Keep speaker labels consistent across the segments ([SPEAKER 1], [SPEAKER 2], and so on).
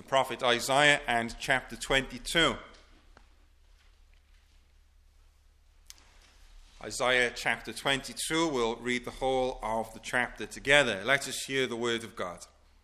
[SPEAKER 1] prophet Isaiah and chapter 22. Isaiah chapter 22, we'll read the whole of the chapter together. Let us hear the word of God.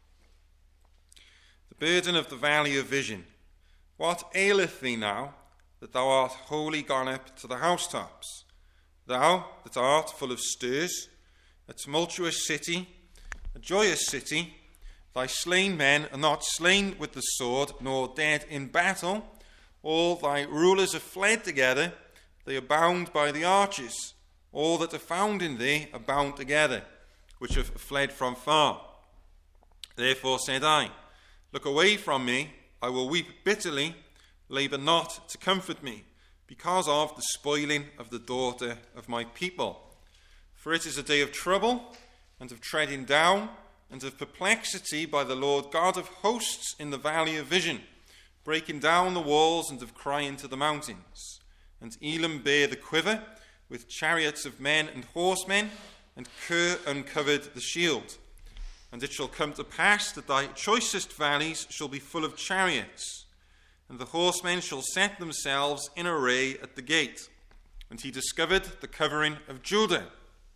[SPEAKER 1] The burden of the valley of vision. What aileth thee now, that thou art wholly gone up to the housetops? Thou that art full of stirs, a tumultuous city, a joyous city, thy slain men are not slain with the sword, nor dead in battle. All thy rulers are fled together, they are bound by the arches. All that are found in thee are bound together, which have fled from far. Therefore said I, look away from me, I will weep bitterly, labour not to comfort me, because of the spoiling of the daughter of my people. For it is a day of trouble, and of treading down, and of perplexity by the Lord God of hosts in the valley of vision, breaking down the walls and of crying to the mountains. And Elam bare the quiver, with chariots of men and horsemen, and Kir uncovered the shield. And it shall come to pass that thy choicest valleys shall be full of chariots, and the horsemen shall set themselves in array at the gate. And he discovered the covering of Judah.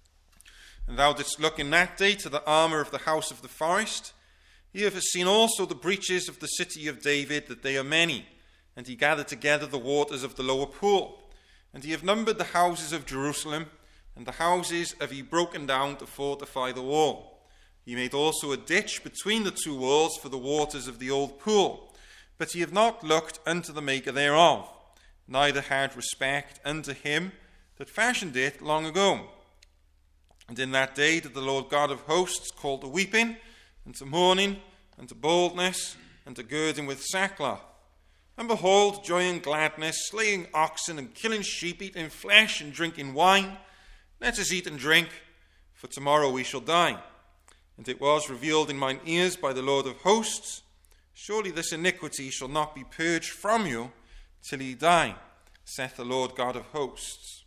[SPEAKER 1] And thou didst look in that day to the armour of the house of the forest. He hath seen also the breaches of the city of David, that they are many. And he gathered together the waters of the lower pool. And he hath numbered the houses of Jerusalem, and the houses have he broken down to fortify the wall. He made also a ditch between the two walls for the waters of the old pool. But he hath not looked unto the maker thereof, neither had respect unto him that fashioned it long ago. And in that day did the Lord God of hosts call to weeping, and to mourning, and to boldness, and to girding with sackcloth. And behold, joy and gladness, slaying oxen and killing sheep, eating flesh and drinking wine. Let us eat and drink, for tomorrow we shall die. And it was revealed in mine ears by the Lord of hosts, surely this iniquity shall not be purged from you till ye die, saith the Lord God of hosts.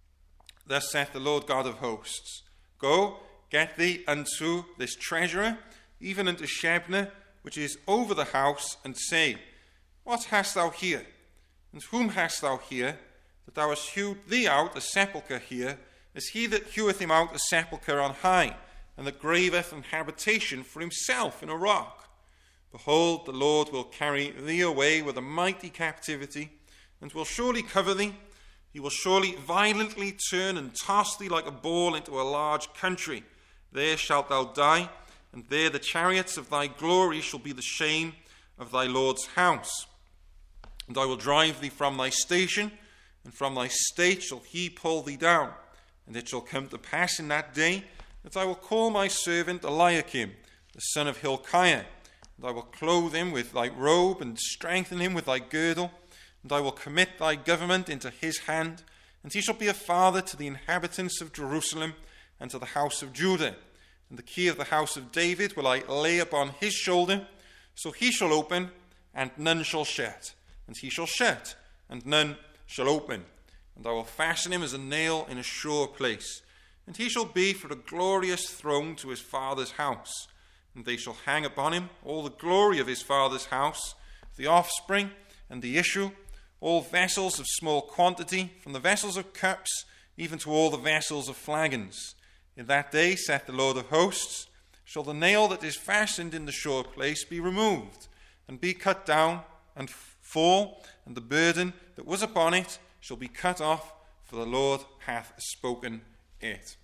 [SPEAKER 1] Thus saith the Lord God of hosts, Go, get thee unto this treasurer, even unto Shebna, which is over the house, and say, What hast thou here? And whom hast thou here, that thou hast hewed thee out a sepulchre here, as he that heweth him out a sepulchre on high, and that graveth an habitation for himself in a rock? Behold, the Lord will carry thee away with a mighty captivity, and will surely cover thee. He will surely violently turn and toss thee like a ball into a large country. There shalt thou die, and there the chariots of thy glory shall be the shame of thy Lord's house. And I will drive thee from thy station, and from thy state shall he pull thee down. And it shall come to pass in that day that I will call my servant Eliakim, the son of Hilkiah, and I will clothe him with thy robe, and strengthen him with thy girdle, and I will commit thy government into his hand, and he shall be a father to the inhabitants of Jerusalem, and to the house of Judah. And the key of the house of David will I lay upon his shoulder, so he shall open, and none shall shut, and he shall shut, and none shall open. And I will fasten him as a nail in a sure place, and he shall be for a glorious throne to his father's house. And they shall hang upon him all the glory of his father's house, the offspring and the issue, all vessels of small quantity, from the vessels of cups, even to all the vessels of flagons. In that day, saith the Lord of hosts, shall the nail that is fastened in the sure place be removed, and be cut down, and fall, and the burden that was upon it shall be cut off, for the Lord hath spoken it.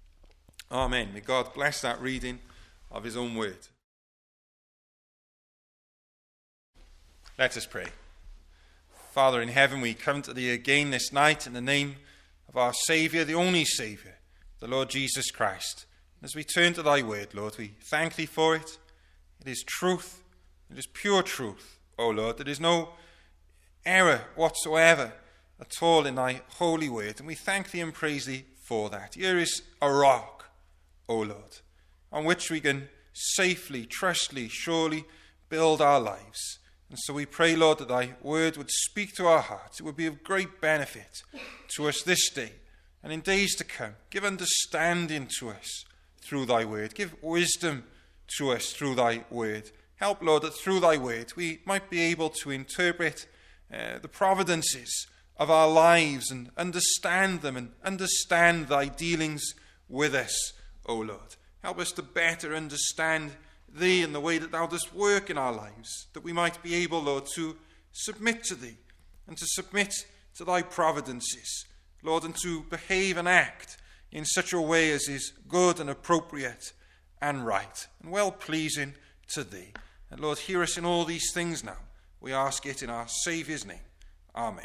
[SPEAKER 1] Amen. May God bless that reading of his own word. Let us pray. Father in heaven, we come to thee again this night in the name of our Saviour, the only Saviour, the Lord Jesus Christ. As we turn to thy word, Lord, we thank thee for it. It is truth. It is pure truth, O Lord. There is no error whatsoever at all in thy holy word. And we thank thee and praise thee for that. Here is a rock, O Lord, on which we can safely, trustly, surely build our lives. And so we pray, Lord, that thy word would speak to our hearts. It would be of great benefit to us this day and in days to come. Give understanding to us through thy word. Give wisdom to us through thy word. Help, Lord, that through thy word we might be able to interpret the providences of our lives and understand them and understand thy dealings with us, O Lord. Help us to better understand thee and the way that thou dost work in our lives, that we might be able, Lord, to submit to thee and to submit to thy providences, Lord, and to behave and act in such a way as is good and appropriate and right and well-pleasing to thee. And Lord, hear us in all these things now. We ask it in our Saviour's name. Amen.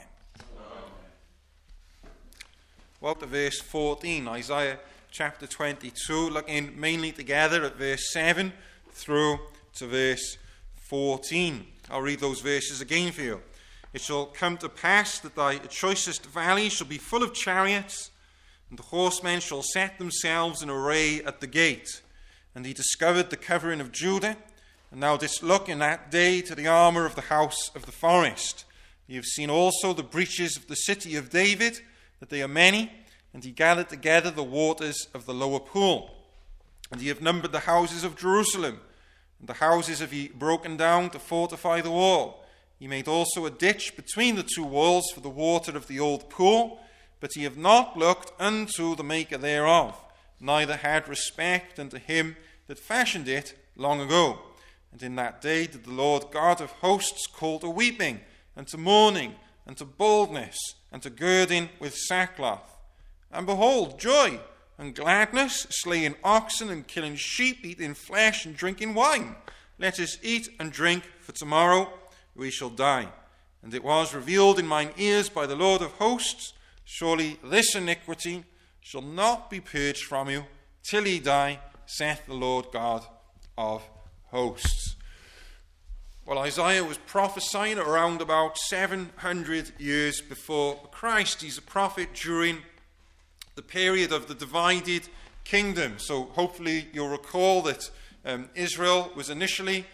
[SPEAKER 1] Well, to verse 14, Isaiah chapter 22, looking mainly together at verse 7 through to verse 14. I'll read those verses again for you. It shall come to pass that thy choicest valley shall be full of chariots, and the horsemen shall set themselves in array at the gate. And he discovered the covering of Judah, and thou didst look in that day to the armour of the house of the forest. Ye have seen also the breaches of the city of David, that they are many, and he gathered together the waters of the lower pool. And ye have numbered the houses of Jerusalem, and the houses have ye broken down to fortify the wall. Ye made also a ditch between the two walls for the water of the old pool, but ye have not looked unto the maker thereof, neither had respect unto him that fashioned it long ago. And in that day did the Lord God of hosts call to weeping, and to mourning, and to boldness, and to girding with sackcloth. And behold, joy and gladness, slaying oxen and killing sheep, eating flesh and drinking wine. Let us eat and drink, for tomorrow we shall die. And it was revealed in mine ears by the Lord of hosts, surely this iniquity shall not be purged from you till ye die, saith the Lord God of hosts. Well, Isaiah was prophesying around about 700 years before Christ. He's a prophet during the period of the divided kingdom. So hopefully you'll recall that Israel was initially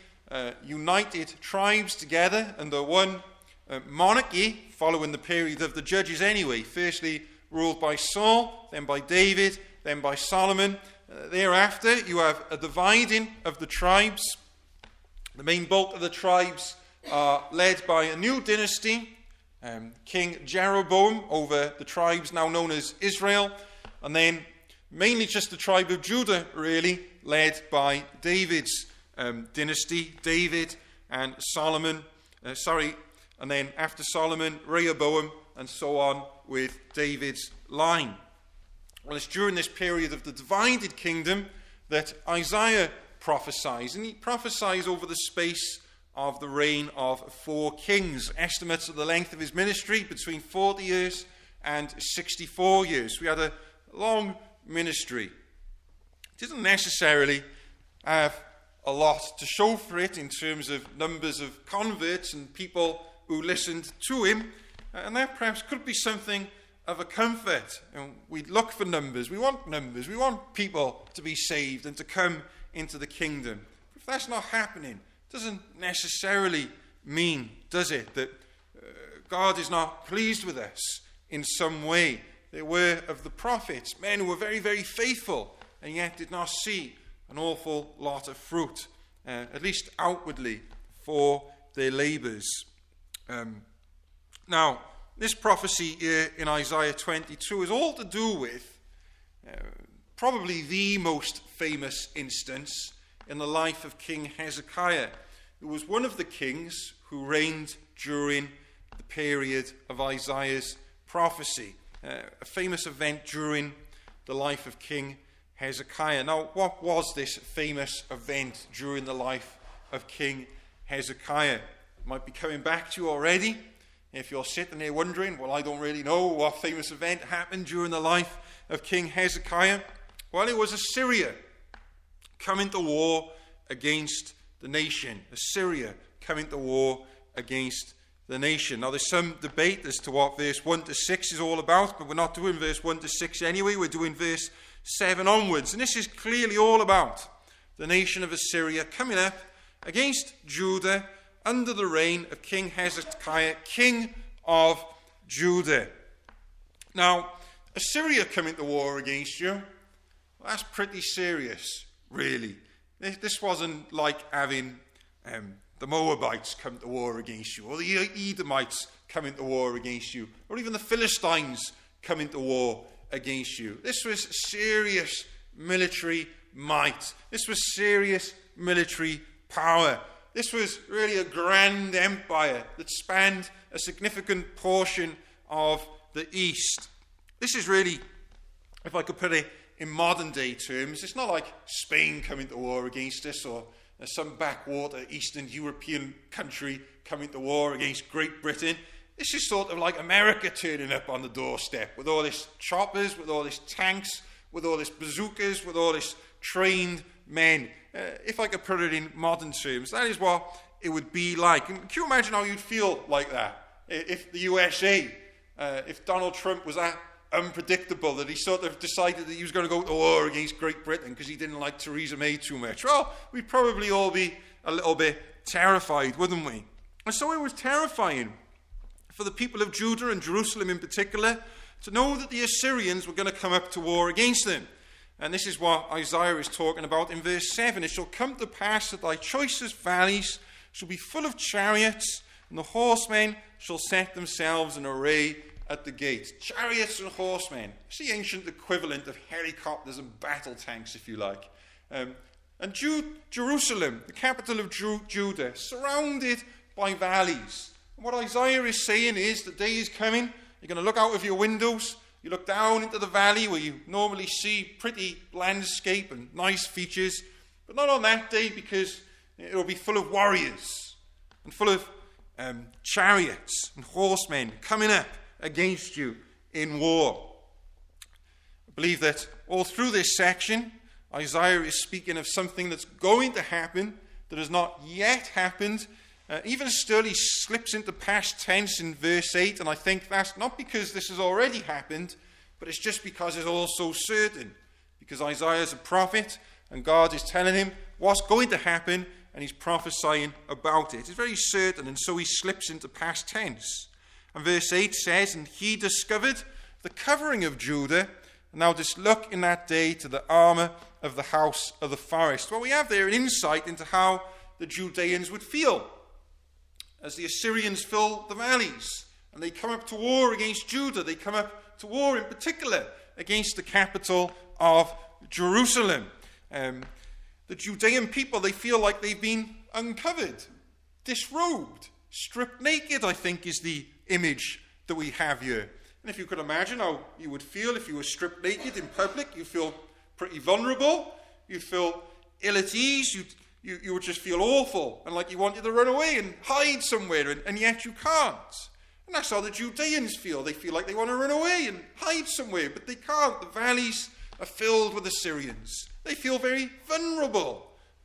[SPEAKER 1] united tribes together under one monarchy, following the period of the judges anyway. Firstly ruled by Saul, then by David, then by Solomon. Thereafter you have a dividing of the tribes. The main bulk of the tribes are led by a new dynasty, King Jeroboam, over the tribes now known as Israel, and then mainly just the tribe of Judah, really, led by David's dynasty, David and Solomon, and then after Solomon, Rehoboam, and so on with David's line. Well, it's during this period of the divided kingdom that Isaiah prophesies, and he prophesies over the space of the reign of 4 kings. Estimates of the length of his ministry between 40 years and 64 years. We had a long ministry. It doesn't necessarily have a lot to show for it in terms of numbers of converts and people who listened to him, and that perhaps could be something of a comfort. We look for numbers, we want people to be saved and to come into the kingdom. But if that's not happening, it doesn't necessarily mean, does it, that God is not pleased with us in some way. There were of the prophets men who were very, very faithful and yet did not see an awful lot of fruit, at least outwardly, for their labours. Now, this prophecy here in Isaiah 22 is all to do with probably the most famous instance in the life of King Hezekiah, who was one of the kings who reigned during the period of Isaiah's prophecy. A famous event during the life of King Hezekiah. Now, what was this famous event during the life of King Hezekiah? It might be coming back to you already. If you're sitting there wondering, well, I don't really know what famous event happened during the life of King Hezekiah. Well, it was Assyria coming to war against the nation. Assyria coming to war against the nation. Now, there's some debate as to what verse 1 to 6 is all about, but we're not doing verse 1 to 6 anyway. We're doing verse 7 onwards. And this is clearly all about the nation of Assyria coming up against Judah under the reign of King Hezekiah, king of Judah. Now, Assyria coming to war against you, well, that's pretty serious, really. This wasn't like having the Moabites come to war against you, or the Edomites come into war against you, or even the Philistines come into war against you. This was serious military might. This was serious military power. This was really a grand empire that spanned a significant portion of the East. This is really, if I could put it in modern day terms, it's not like Spain coming to war against us, or some backwater Eastern European country coming to war against Great Britain. This is sort of like America turning up on the doorstep with all this choppers, with all this tanks, with all this bazookas, with all this trained men. If I could put it in modern terms, that is what it would be like. And can you imagine how you'd feel like that? If the USA, if Donald Trump was that unpredictable that he sort of decided that he was going to go to war against Great Britain because he didn't like Theresa May too much. Well, we'd probably all be a little bit terrified, wouldn't we? And so it was terrifying for the people of Judah and Jerusalem in particular to know that the Assyrians were going to come up to war against them. And this is what Isaiah is talking about in verse 7. It shall come to pass that thy choicest valleys shall be full of chariots, and the horsemen shall set themselves in array at the gate. Chariots and horsemen. It's the ancient equivalent of helicopters and battle tanks, if you like. And Jerusalem, the capital of Judah, surrounded by valleys. And what Isaiah is saying is the day is coming. You're going to look out of your windows. You look down into the valley where you normally see pretty landscape and nice features. But not on that day, because it will be full of warriors and full of chariots and horsemen coming up against you in war. I believe that all through this section, Isaiah is speaking of something that's going to happen, that has not yet happened. Even still, he slips into past tense in verse 8, and I think that's not because this has already happened, but it's just because it's all so certain. Because Isaiah is a prophet, and God is telling him what's going to happen, and he's prophesying about it. It's very certain, and so he slips into past tense. And verse 8 says, and he discovered the covering of Judah, and thou didst look in that day to the armour of the house of the forest. Well, we have there an insight into how the Judeans would feel as the Assyrians fill the valleys, and they come up to war against Judah. They come up to war in particular against the capital of Jerusalem. The Judean people, they feel like they've been uncovered, disrobed, stripped naked, I think is the image that we have here. And if you could imagine how you would feel if you were stripped naked in public, you feel pretty vulnerable, you feel ill at ease, you would just feel awful and like you wanted to run away and hide somewhere, and yet you can't. And that's how the Judeans feel. They feel like they want to run away and hide somewhere, but they can't. The valleys are filled with Assyrians. They feel very vulnerable.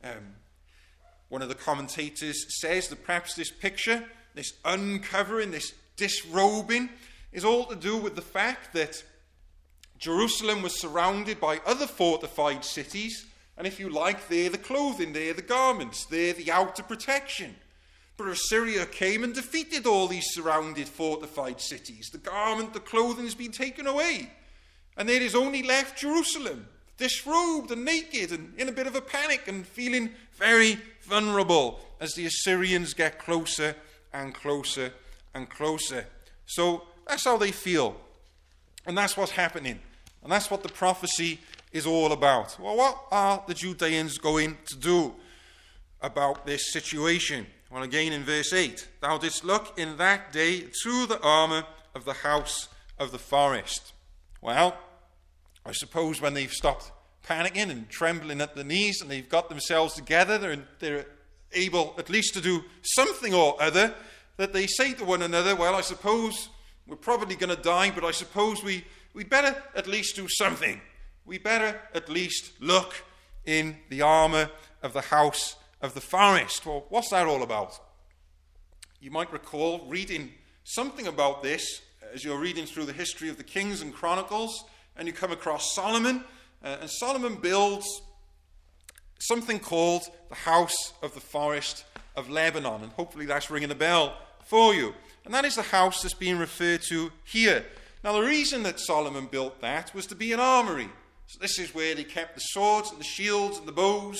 [SPEAKER 1] One of the commentators says that perhaps this picture, this uncovering, this disrobing, is all to do with the fact that Jerusalem was surrounded by other fortified cities, and if you like, they're the clothing, they're the garments, they're the outer protection. But Assyria came and defeated all these surrounded fortified cities. The garment, the clothing has been taken away, and there is only left Jerusalem, disrobed and naked and in a bit of a panic and feeling very vulnerable as the Assyrians get closer and closer and closer. So that's how they feel. And that's what's happening. And that's what the prophecy is all about. Well, what are the Judeans going to do about this situation? Well, again in verse 8, thou didst look in that day through the armour of the house of the forest. Well, I suppose when they've stopped panicking and trembling at the knees and they've got themselves together and they're able at least to do something or other, that they say to one another, well, I suppose we're probably going to die, but I suppose we better at least do something. We better at least look in the armour of the house of the forest. Well, what's that all about? You might recall reading something about this as you're reading through the history of the Kings and Chronicles, and you come across Solomon, and Solomon builds something called the House of the Forest of Lebanon, and hopefully that's ringing a bell for you. And that is the house that's being referred to here. Now, the reason that Solomon built that was to be an armory. So this is where they kept the swords and the shields and the bows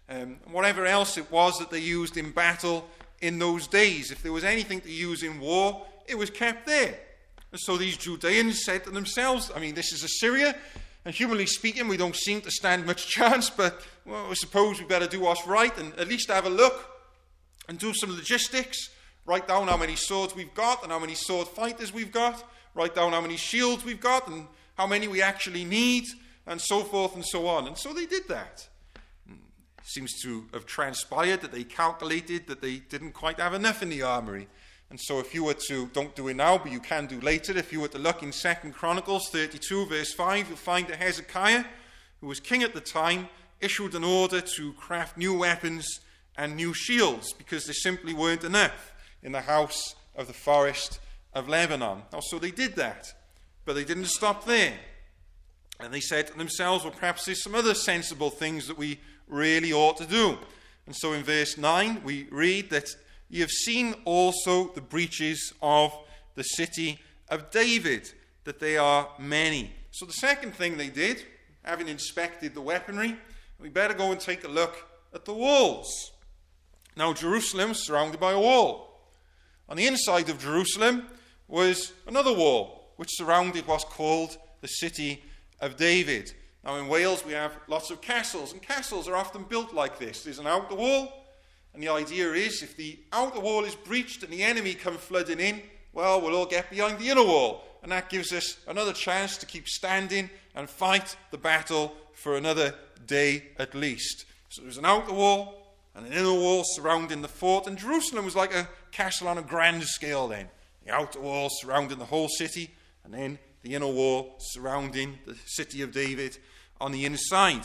[SPEAKER 1] whatever else it was that they used in battle in those days. If there was anything to use in war, it was kept there. And so these Judeans said to themselves, I mean, this is Assyria, and humanly speaking, we don't seem to stand much chance, but well, I suppose we better do what's right and at least have a look and do some logistics. Write down how many swords we've got and how many sword fighters we've got. Write down how many shields we've got and how many we actually need, and so forth and so on. And so they did that. It seems to have transpired that they calculated that they didn't quite have enough in the armory. And so if you were to, don't do it now, but you can do later, if you were to look in 2 Chronicles 32, verse 5, you'll find that Hezekiah, who was king at the time, issued an order to craft new weapons and new shields, because there simply weren't enough in the house of the forest of Lebanon. Now, so they did that, but they didn't stop there. And they said to themselves, well, perhaps there's some other sensible things that we really ought to do. And so in verse 9, we read that ye have seen also the breaches of the city of David, that they are many. So the second thing they did, having inspected the weaponry, we better go and take a look at the walls. Now, Jerusalem was surrounded by a wall. On the inside of Jerusalem was another wall, which surrounded what's called the city of David. Now, in Wales, we have lots of castles, and castles are often built like this. There's an outer wall, and the idea is if the outer wall is breached and the enemy come flooding in, well, we'll all get behind the inner wall, and that gives us another chance to keep standing and fight the battle for another day at least. So there's an outer wall and an inner wall surrounding the fort, and Jerusalem was like a castle on a grand scale then. The outer wall surrounding the whole city, and then the inner wall surrounding the city of David on the inside.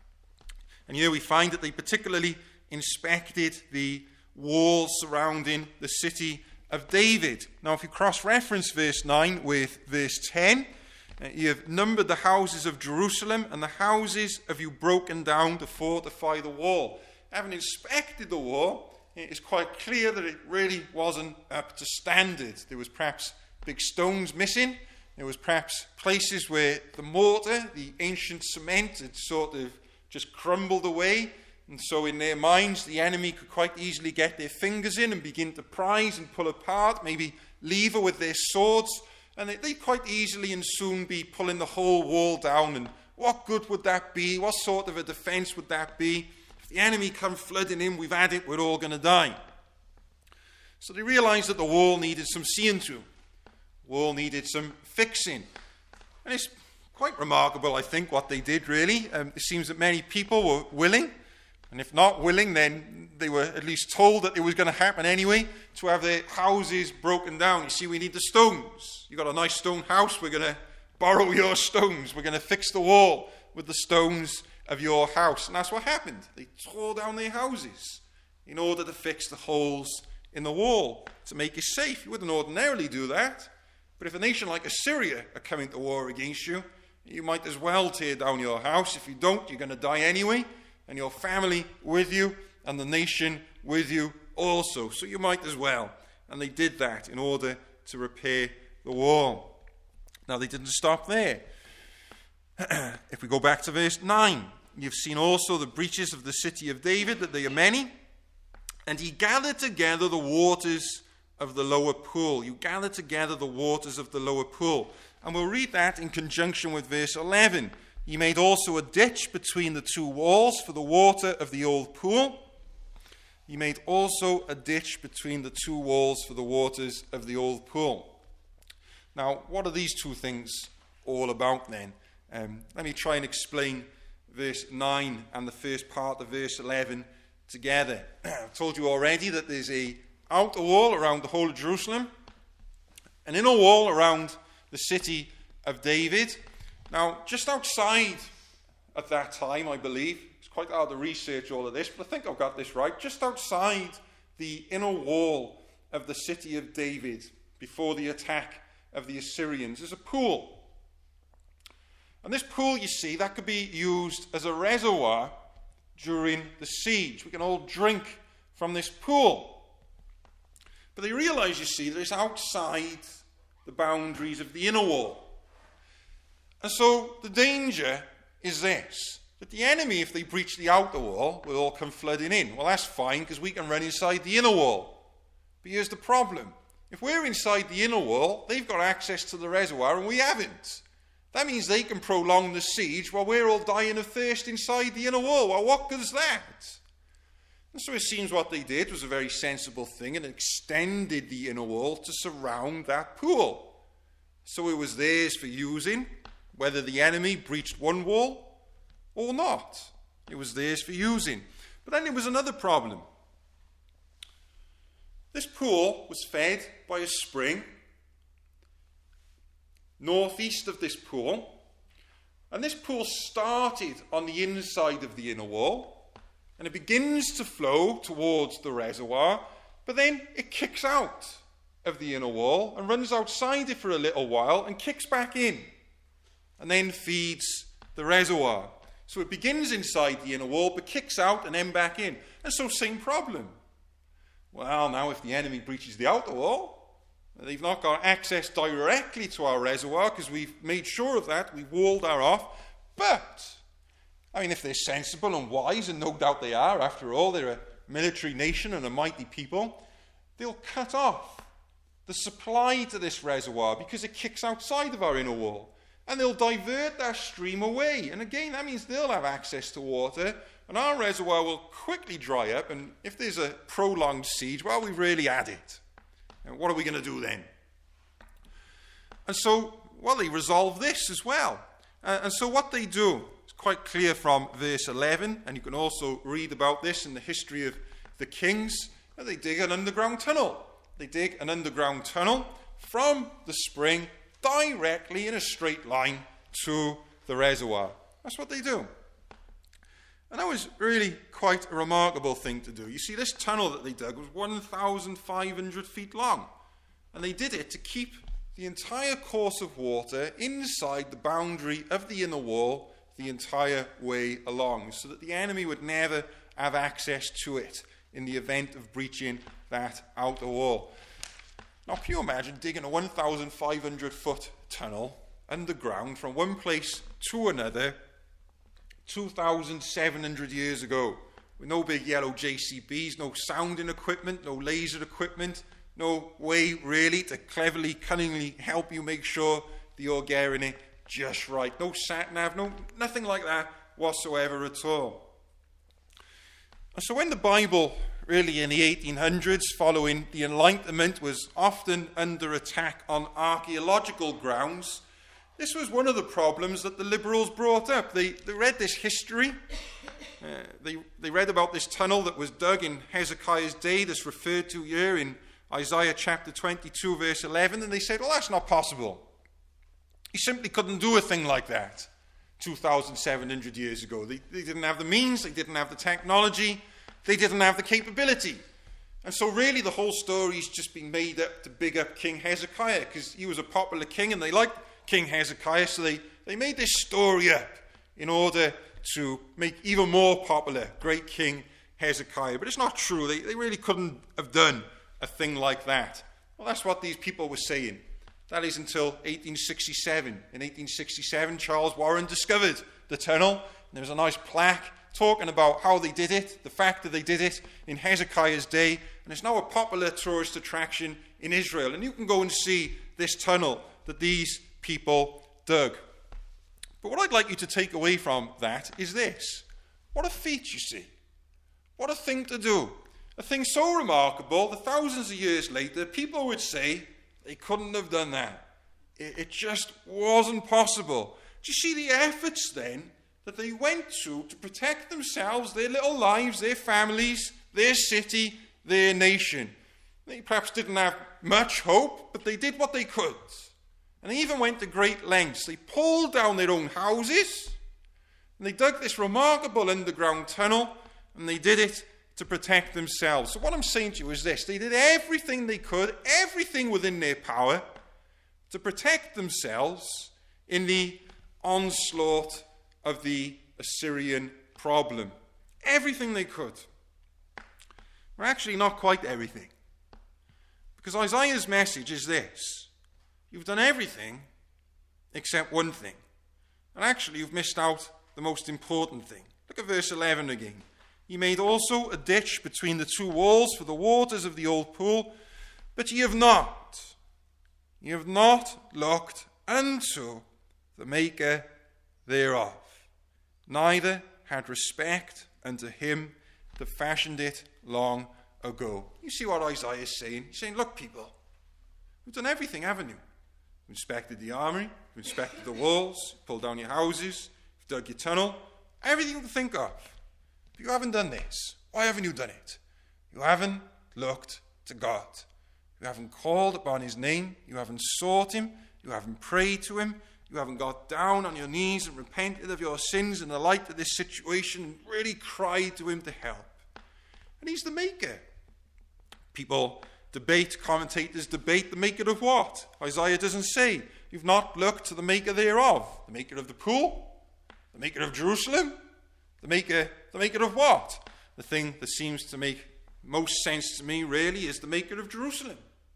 [SPEAKER 1] And here we find that they particularly inspected the walls surrounding the city of David. Now, if you cross-reference verse 9 with verse 10, you have numbered the houses of Jerusalem, and the houses have you broken down to fortify the wall. Having inspected the wall, it is quite clear that it really wasn't up to standard. There was perhaps big stones missing. There was perhaps places where the mortar, the ancient cement, had sort of just crumbled away. And so in their minds, the enemy could quite easily get their fingers in and begin to prise and pull apart, maybe lever with their swords. And they'd quite easily and soon be pulling the whole wall down. And what good would that be? What sort of a defense would that be? If the enemy come flooding in, we've had it, we're all going to die. So they realized that the wall needed some seeing to. The wall needed some fixing. And it's quite remarkable, I think, what they did, really. It seems that many people were willing. And if not willing, then they were at least told that it was going to happen anyway, to have their houses broken down. You see, we need the stones. You've got a nice stone house, we're going to borrow your stones. We're going to fix the wall with the stones of your house. And that's what happened. They tore down their houses in order to fix the holes in the wall, to make it safe. You wouldn't ordinarily do that. But if a nation like Assyria are coming to war against you, you might as well tear down your house. If you don't, you're going to die anyway. And your family with you, and the nation with you also. So you might as well. And they did that in order to repair the wall. Now, they didn't stop there. If we go back to verse 9, you've seen also the breaches of the city of David, that they are many. And he gathered together the waters of the lower pool. You gathered together the waters of the lower pool. And we'll read that in conjunction with verse 11. He made also a ditch between the two walls for the water of the old pool. He made also a ditch between the two walls for the waters of the old pool. Now, what are these two things all about then? Let me try and explain verse 9 and the first part of verse 11 together. I've told you already that there's an outer wall around the whole of Jerusalem, an inner wall around the city of David. Now, just outside at that time, I believe, it's quite hard to research all of this, but I think I've got this right. Just outside the inner wall of the city of David, before the attack of the Assyrians, is a pool. And this pool, you see, that could be used as a reservoir during the siege. We can all drink from this pool. But they realize, you see, that it's outside the boundaries of the inner wall. And so the danger is this, that the enemy, if they breach the outer wall, will all come flooding in. Well, that's fine, because we can run inside the inner wall. But here's the problem. If we're inside the inner wall, they've got access to the reservoir and we haven't. That means they can prolong the siege while we're all dying of thirst inside the inner wall. Well, what good is that? And so it seems what they did was a very sensible thing and extended the inner wall to surround that pool. So it was theirs for using, whether the enemy breached one wall or not. It was theirs for using. But then there was another problem. This pool was fed by a spring northeast of this pool, and this pool started on the inside of the inner wall, and it begins to flow towards the reservoir, but then it kicks out of the inner wall and runs outside it for a little while and kicks back in, and then feeds the reservoir. So it begins inside the inner wall, but kicks out and then back in. And so same problem. Well, now if the enemy breaches the outer wall, they've not got access directly to our reservoir because we've made sure of that. We've walled that off. But, I mean, if they're sensible and wise, and no doubt they are, after all, they're a military nation and a mighty people, they'll cut off the supply to this reservoir because it kicks outside of our inner wall. And they'll divert that stream away. And again, that means they'll have access to water, and our reservoir will quickly dry up. And if there's a prolonged siege, well, we've really had it. And what are we going to do then? And so, well, they resolve this as well. And so what they do is quite clear from verse 11, and you can also read about this in the history of the kings. They dig an underground tunnel. They dig an underground tunnel from the spring directly in a straight line to the reservoir. That's what they do. And that was really quite a remarkable thing to do. You see, this tunnel that they dug was 1,500 feet long. And they did it to keep the entire course of water inside the boundary of the inner wall the entire way along, so that the enemy would never have access to it in the event of breaching that outer wall. Now, can you imagine digging a 1,500-foot tunnel underground from one place to another 2,700 years ago, with no big yellow JCBs, no sounding equipment, no laser equipment, no way really to cleverly, cunningly help you make sure that you're getting it just right. No sat-nav, nothing like that whatsoever at all. And so when the Bible, really in the 1800s, following the Enlightenment, was often under attack on archaeological grounds, this was one of the problems that the liberals brought up. They read this history. They read about this tunnel that was dug in Hezekiah's day, that's referred to here in Isaiah chapter 22, verse 11, and they said, well, that's not possible. He simply couldn't do a thing like that 2,700 years ago. They didn't have the means, they didn't have the technology, they didn't have the capability. And so really the whole story's just been made up to big up King Hezekiah, because he was a popular king and they liked King Hezekiah, so they made this story up in order to make even more popular great King Hezekiah. But it's not true. They really couldn't have done a thing like that. Well, that's what these people were saying. That is until 1867. In 1867, Charles Warren discovered the tunnel. And there was a nice plaque talking about how they did it, the fact that they did it in Hezekiah's day. And it's now a popular tourist attraction in Israel. And you can go and see this tunnel that these people dug. But what I'd like you to take away from that is this. What a feat, you see. What a thing to do. A thing so remarkable that thousands of years later, people would say they couldn't have done that. It just wasn't possible. Do you see the efforts then that they went to protect themselves, their little lives, their families, their city, their nation? They perhaps didn't have much hope, but they did what they could. And they even went to great lengths. They pulled down their own houses, and they dug this remarkable underground tunnel, and they did it to protect themselves. So what I'm saying to you is this. They did everything they could, everything within their power, to protect themselves in the onslaught of the Assyrian problem. Everything they could. Well, actually, not quite everything. Because Isaiah's message is this. You've done everything except one thing. And actually, you've missed out the most important thing. Look at verse 11 again. Ye made also a ditch between the two walls for the waters of the old pool, but ye have not looked unto the maker thereof, neither had respect unto him that fashioned it long ago. You see what Isaiah is saying? He's saying, look, people, we've done everything, haven't you? You've inspected the army, you've inspected the walls, pulled down your houses, you've dug your tunnel, everything you can think of. But you haven't done this. Why haven't you done it? You haven't looked to God. You haven't called upon his name. You haven't sought him. You haven't prayed to him. You haven't got down on your knees and repented of your sins in the light of this situation and really cried to him to help. And he's the maker. People debate, commentators debate the maker of what? Isaiah doesn't say. You've not looked to the maker thereof. The maker of the pool? The maker of Jerusalem? The maker of what? The thing that seems to make most sense to me really is the maker of Jerusalem.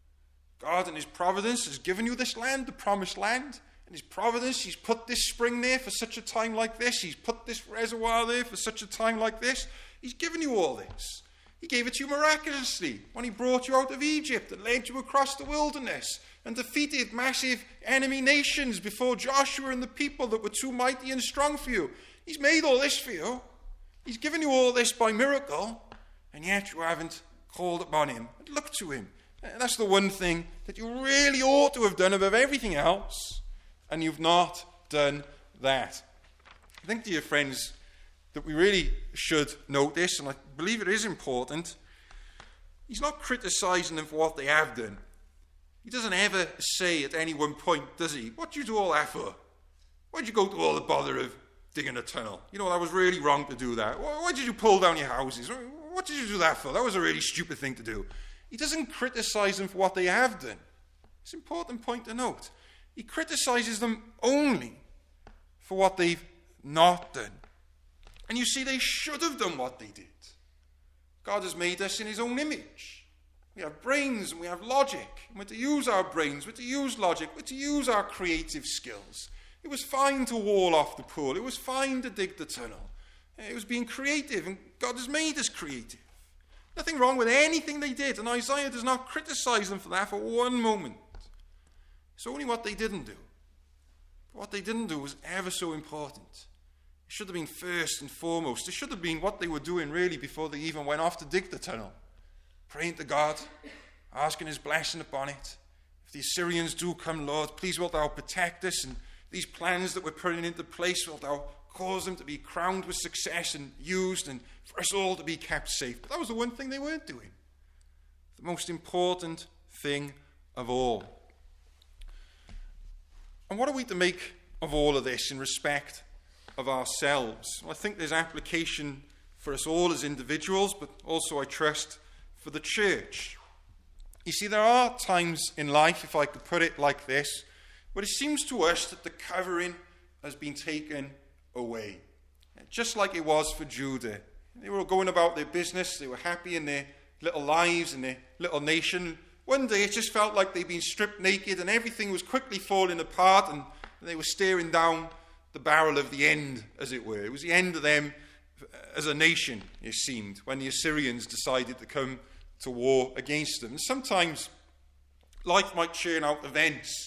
[SPEAKER 1] God in his providence has given you this land, the promised land. In his providence, he's put this spring there for such a time like this. He's put this reservoir there for such a time like this. He's given you all this. He gave it to you miraculously when he brought you out of Egypt and led you across the wilderness and defeated massive enemy nations before Joshua and the people that were too mighty and strong for you. He's made all this for you. He's given you all this by miracle, and yet you haven't called upon him and looked to him. And that's the one thing that you really ought to have done above everything else, and you've not done that. I think, dear friends, that we really should notice, and I believe it is important, he's not criticizing them for what they have done. He doesn't ever say at any one point, does he, what did you do all that for? Why did you go to all the bother of digging a tunnel? You know, that was really wrong to do that. Why did you pull down your houses? What did you do that for? That was a really stupid thing to do. He doesn't criticize them for what they have done. It's an important point to note. He criticizes them only for what they've not done. And you see, they should have done what they did. God has made us in his own image. We have brains and we have logic. And we're to use our brains, we're to use logic, we're to use our creative skills. It was fine to wall off the pool. It was fine to dig the tunnel. It was being creative, and God has made us creative. Nothing wrong with anything they did, and Isaiah does not criticize them for that for one moment. It's only what they didn't do. What they didn't do was ever so important. It should have been first and foremost. It should have been what they were doing really before they even went off to dig the tunnel. Praying to God, asking his blessing upon it. If the Assyrians do come, Lord, please wilt thou protect us, and these plans that we're putting into place, wilt thou cause them to be crowned with success and used, and for us all to be kept safe. But that was the one thing they weren't doing. The most important thing of all. And what are we to make of all of this in respect of ourselves? Well, I think there's application for us all as individuals, but also, I trust, for the church. You see, there are times in life, if I could put it like this, where it seems to us that the covering has been taken away. Just like it was for Judah. They were going about their business, they were happy in their little lives, in their little nation. One day it just felt like they'd been stripped naked and everything was quickly falling apart, and they were staring down the barrel of the end, as it were. It was the end of them as a nation, it seemed, when the Assyrians decided to come to war against them. And sometimes life might churn out events,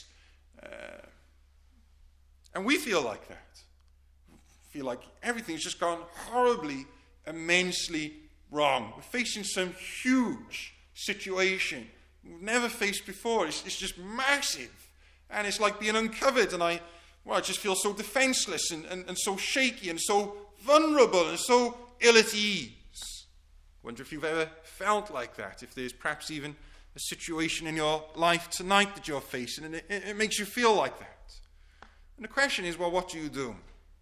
[SPEAKER 1] and we feel like that. We feel like everything's just gone horribly, immensely wrong. We're facing some huge situation we've never faced before. It's just massive. And it's like being uncovered, and I just feel so defenseless and so shaky and so vulnerable and so ill at ease. I wonder if you've ever felt like that, if there's perhaps even a situation in your life tonight that you're facing, and it makes you feel like that. And the question is, well, what do you do?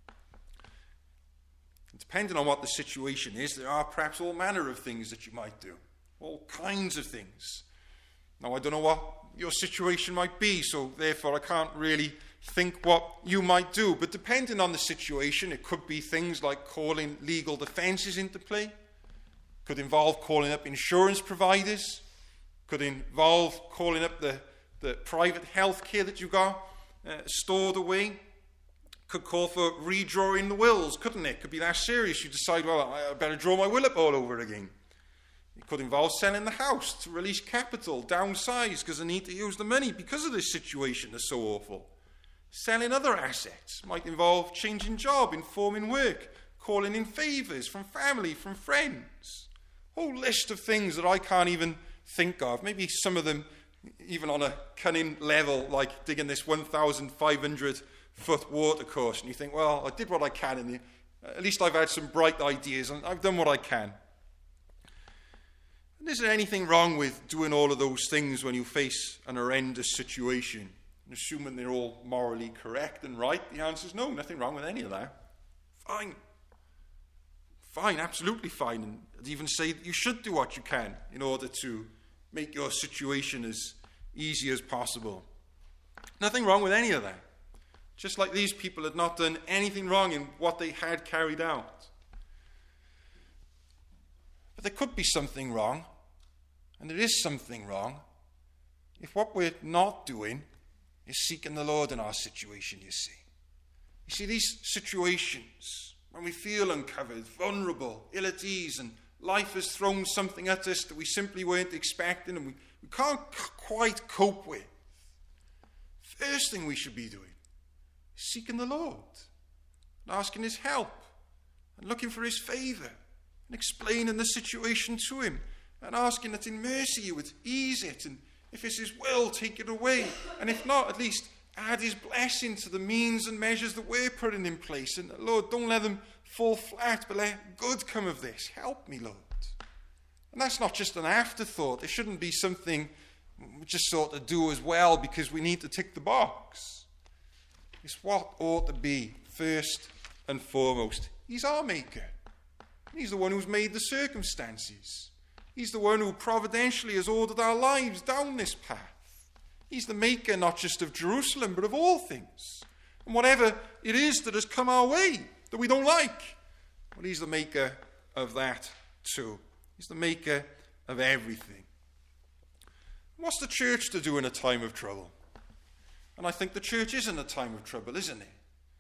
[SPEAKER 1] Depending on what the situation is, there are perhaps all manner of things that you might do. All kinds of things. Now, I don't know what your situation might be, so therefore I can't really think what you might do. But depending on the situation, it could be things like calling legal defences into play. Could involve calling up insurance providers. Could involve calling up the private health care that you got stored away. Could call for redrawing the wills, couldn't it? Could be that serious. You decide, well, I better draw my will up all over again. It could involve selling the house to release capital, downsize because I need to use the money because of this situation that's so awful. Selling other assets might involve changing job, informing work, calling in favours from family, from friends. A whole list of things that I can't even think of. Maybe some of them even on a cunning level, like digging this 1,500-foot water course. And you think, well, I did what I can. And at least I've had some bright ideas and I've done what I can. And is there anything wrong with doing all of those things when you face an horrendous situation? And assuming they're all morally correct and right, the answer is no, nothing wrong with any of that. Fine. Fine, absolutely fine. And I'd even say that you should do what you can in order to make your situation as easy as possible. Nothing wrong with any of that. Just like these people had not done anything wrong in what they had carried out. But there could be something wrong, and there is something wrong, if what we're not doing is seeking the Lord in our situation, you see. You see, these situations, when we feel uncovered, vulnerable, ill at ease, and life has thrown something at us that we simply weren't expecting and we can't quite cope with, first thing we should be doing is seeking the Lord and asking his help and looking for his favour and explaining the situation to him and asking that in mercy he would ease it, and if it's his will, take it away, and if not, at least add his blessing to the means and measures that we're putting in place. And Lord, don't let them fall flat, but let good come of this. Help me, Lord. And that's not just an afterthought. It shouldn't be something we just sort of do as well because we need to tick the box. It's what ought to be first and foremost. He's our maker. He's the one who's made the circumstances. He's the one who providentially has ordered our lives down this path. He's the maker not just of Jerusalem, but of all things. And whatever it is that has come our way that we don't like, well, he's the maker of that too. He's the maker of everything. What's the church to do in a time of trouble? And I think the church is in a time of trouble, isn't it?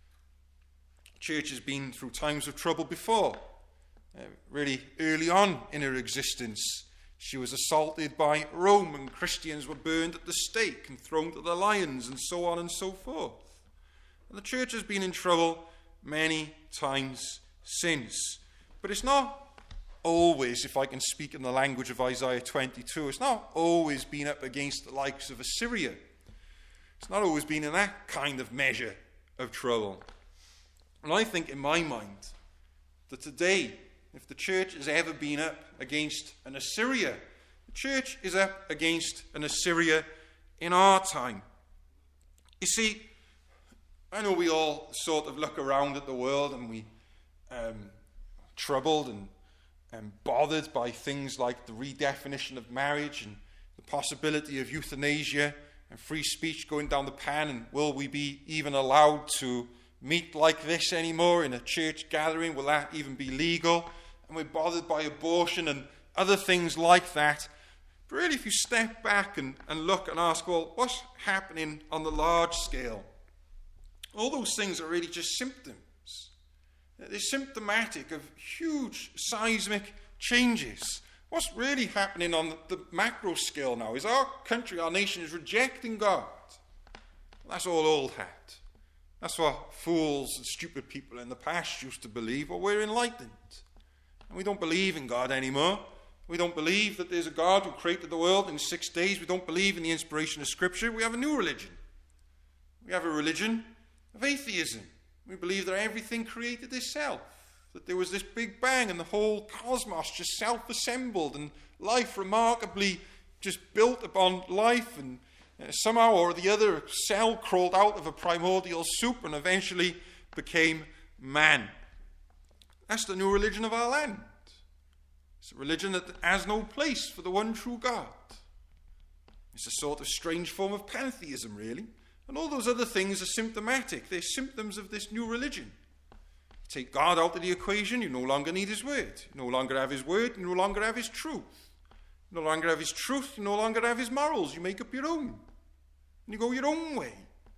[SPEAKER 1] The church has been through times of trouble before. Really early on in her existence, she was assaulted by Rome, and Christians were burned at the stake and thrown to the lions, and so on and so forth. And the church has been in trouble many times since. But it's not always, if I can speak in the language of Isaiah 22, it's not always been up against the likes of Assyria. It's not always been in that kind of measure of trouble. And I think in my mind that today, if the church has ever been up against an Assyria, the church is up against an Assyria in our time. You see, I know we all sort of look around at the world and we troubled and bothered by things like the redefinition of marriage and the possibility of euthanasia and free speech going down the pan, and will we be even allowed to meet like this anymore in a church gathering? Will that even be legal? And we're bothered by abortion and other things like that. But really, if you step back and look and ask, well, what's happening on the large scale? All those things are really just symptoms. They're symptomatic of huge seismic changes. What's really happening on the macro scale now is our country, our nation is rejecting God. That's all old hat. That's what fools and stupid people in the past used to believe. Well, we're enlightened. And we don't believe in God anymore. We don't believe that there's a God who created the world in 6 days. We don't believe in the inspiration of Scripture. We have a new religion. We have a religion of atheism. We believe that everything created itself, that there was this big bang and the whole cosmos just self-assembled and life remarkably just built upon life, and somehow or the other a cell crawled out of a primordial soup and eventually became man. That's the new religion of our land. It's a religion that has no place for the one true God. It's a sort of strange form of pantheism, really. And all those other things are symptomatic. They're symptoms of this new religion. You take God out of the equation, you no longer need his word. You no longer have his word, you no longer have his truth. You no longer have his truth, you no longer have his morals. You make up your own. And you go your own way.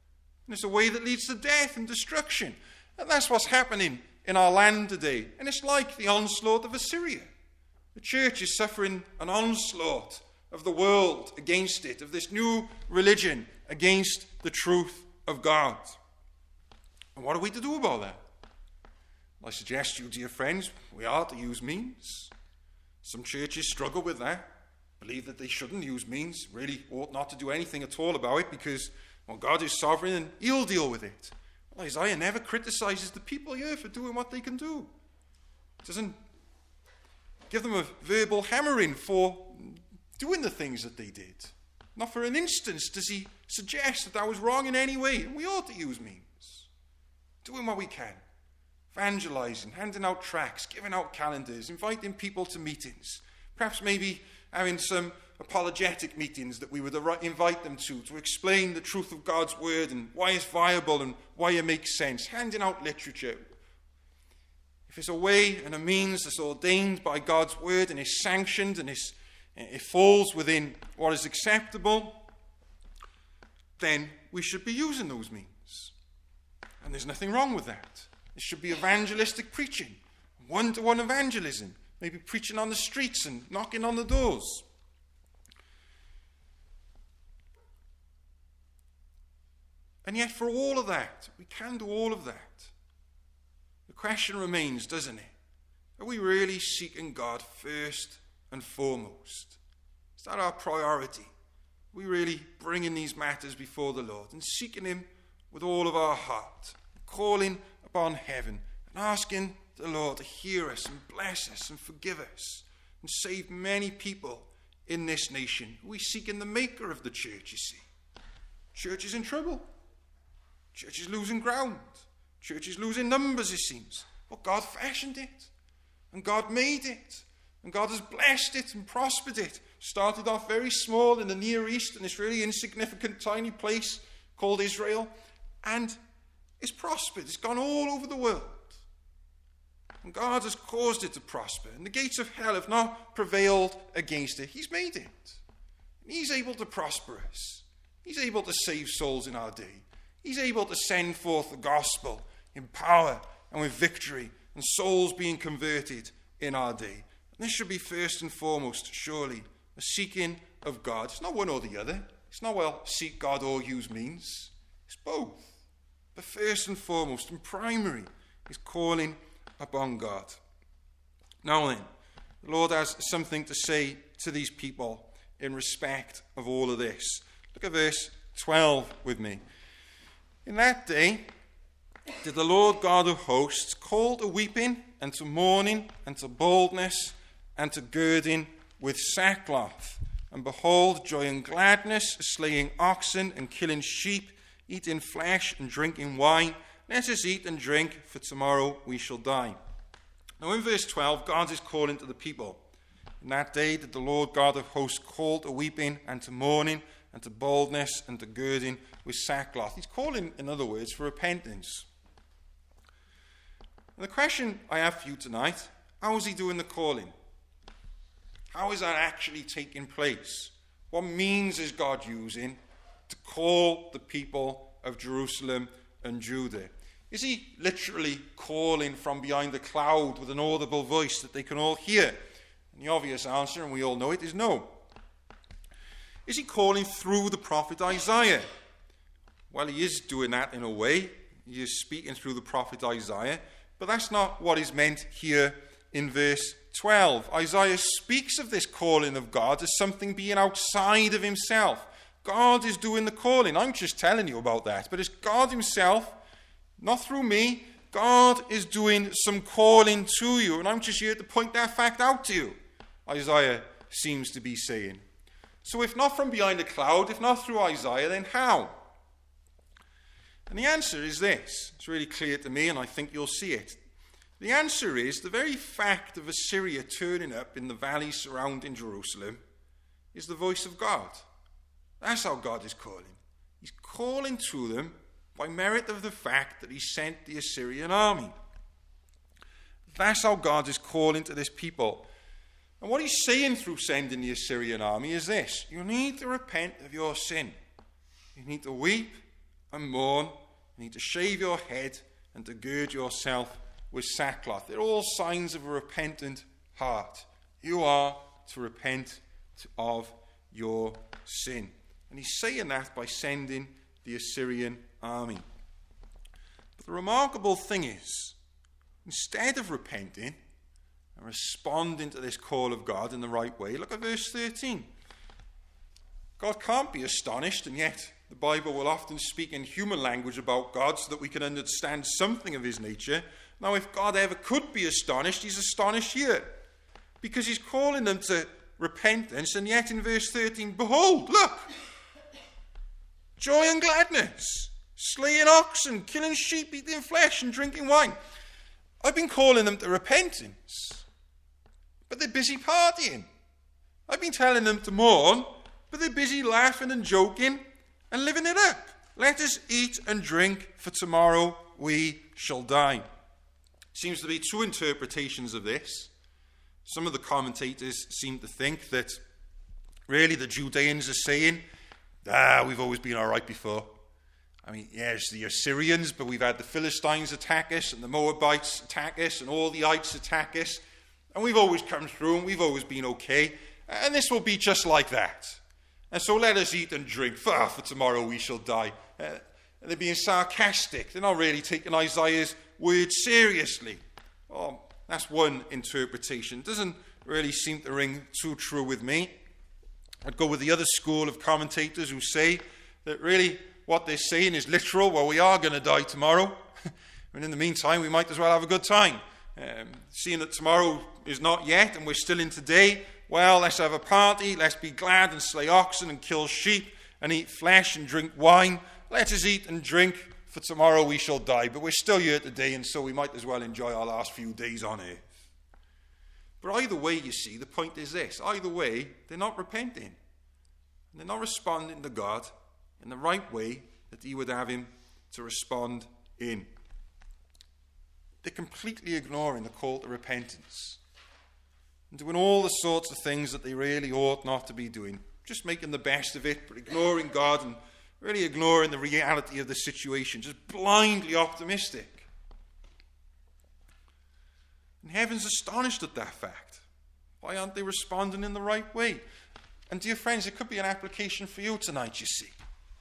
[SPEAKER 1] And it's a way that leads to death and destruction. And that's what's happening in our land today. And it's like the onslaught of Assyria. The church is suffering an onslaught of the world against it, of this new religion against the truth of God. And what are we to do about that? I suggest you, dear friends, we are to use means. Some churches struggle with that, believe that they shouldn't use means, really ought not to do anything at all about it because, well, God is sovereign and he'll deal with it. Well, Isaiah never criticizes the people here for doing what they can do. Doesn't give them a verbal hammering for doing the things that they did. Not for an instance does he suggest that that was wrong in any way. And we ought to use means. Doing what we can. Evangelizing, handing out tracts, giving out calendars, inviting people to meetings. Perhaps maybe having some apologetic meetings that we would invite them to explain the truth of God's word and why it's viable and why it makes sense. Handing out literature. If it's a way and a means that's ordained by God's word and is sanctioned and it falls within what is acceptable, then we should be using those means. And there's nothing wrong with that. It should be evangelistic preaching, one-to-one evangelism, maybe preaching on the streets and knocking on the doors. And yet for all of that, we can do all of that. The question remains, doesn't it? Are we really seeking God first and foremost? Is that our priority? Are we really bringing these matters before the Lord and seeking him with all of our heart, calling upon heaven and asking the Lord to hear us and bless us and forgive us and save many people in this nation? Are we seeking the maker of the church, you see? Church is in trouble. Church is losing ground. Church is losing numbers, it seems. But God fashioned it. And God made it. And God has blessed it and prospered it. Started off very small in the Near East, in this really insignificant, tiny place called Israel. And it's prospered. It's gone all over the world. And God has caused it to prosper. And the gates of hell have not prevailed against it. He's made it. And he's able to prosper us. He's able to save souls in our day. He's able to send forth the gospel in power and with victory and souls being converted in our day. And this should be first and foremost, surely, a seeking of God. It's not one or the other. It's not, well, seek God or use means. It's both. But first and foremost and primary is calling upon God. Now then, the Lord has something to say to these people in respect of all of this. Look at verse 12 with me. In that day did the Lord God of hosts call to weeping and to mourning and to boldness and to girding with sackcloth. And behold, joy and gladness, slaying oxen and killing sheep, eating flesh and drinking wine. Let us eat and drink, for tomorrow we shall die. Now in verse 12, God is calling to the people. In that day did the Lord God of hosts call to weeping and to mourning and to boldness and to girding with sackcloth. He's calling, in other words, for repentance. And the question I have for you tonight, how is he doing the calling? How is that actually taking place? What means is God using to call the people of Jerusalem and Judah? Is he literally calling from behind a cloud with an audible voice that they can all hear? And the obvious answer, and we all know it, is no. Is he calling through the prophet Isaiah? Well, he is doing that in a way. He is speaking through the prophet Isaiah. But that's not what is meant here in verse 12. Isaiah speaks of this calling of God as something being outside of himself. God is doing the calling. I'm just telling you about that. But it's God himself, not through me. God is doing some calling to you. And I'm just here to point that fact out to you, Isaiah seems to be saying. So if not from behind a cloud, if not through Isaiah, then how? And the answer is this. It's really clear to me, and I think you'll see it. The answer is the very fact of Assyria turning up in the valley surrounding Jerusalem is the voice of God. That's how God is calling. He's calling to them by merit of the fact that he sent the Assyrian army. That's how God is calling to this people. And what he's saying through sending the Assyrian army is this. You need to repent of your sin. You need to weep and mourn. You need to shave your head and to gird yourself with sackcloth. They're all signs of a repentant heart. You are to repent of your sin. And he's saying that by sending the Assyrian army. But the remarkable thing is, instead of repenting and responding to this call of God in the right way, look at verse 13. God can't be astonished, and yet the Bible will often speak in human language about God so that we can understand something of his nature. Now, if God ever could be astonished, he's astonished here, because he's calling them to repentance, and yet in verse 13, behold, look, joy and gladness, slaying oxen, killing sheep, eating flesh, and drinking wine. I've been calling them to repentance, but they're busy partying. I've been telling them to mourn, but they're busy laughing and joking and living it up. Let us eat and drink, for tomorrow we shall die. Seems to be two interpretations of this. Some of the commentators seem to think that really the Judeans are saying, we've always been all right before. I mean, yes, the Assyrians, but we've had the Philistines attack us, and the Moabites attack us, and all the ites attack us, and we've always come through, and we've always been okay, and this will be just like that. And so let us eat and drink, for tomorrow we shall die. They're being sarcastic. They're not really taking Isaiah's words seriously. Oh, that's one interpretation. It doesn't really seem to ring too true with me. I'd go with the other school of commentators who say that really what they're saying is literal. Well, we are going to die tomorrow. And in the meantime, we might as well have a good time. Seeing that tomorrow is not yet and we're still in today, well, let's have a party, let's be glad and slay oxen and kill sheep and eat flesh and drink wine. Let us eat and drink, for tomorrow we shall die. But we're still here today, and so we might as well enjoy our last few days on earth. But either way, you see, the point is this. Either way, they're not repenting. They're not responding to God in the right way that he would have him to respond in. They're completely ignoring the call to repentance and doing all the sorts of things that they really ought not to be doing, just making the best of it, but ignoring God and really ignoring the reality of the situation, just blindly optimistic. And heaven's astonished at that fact. Why aren't they responding in the right way? And dear friends, it could be an application for you tonight, you see.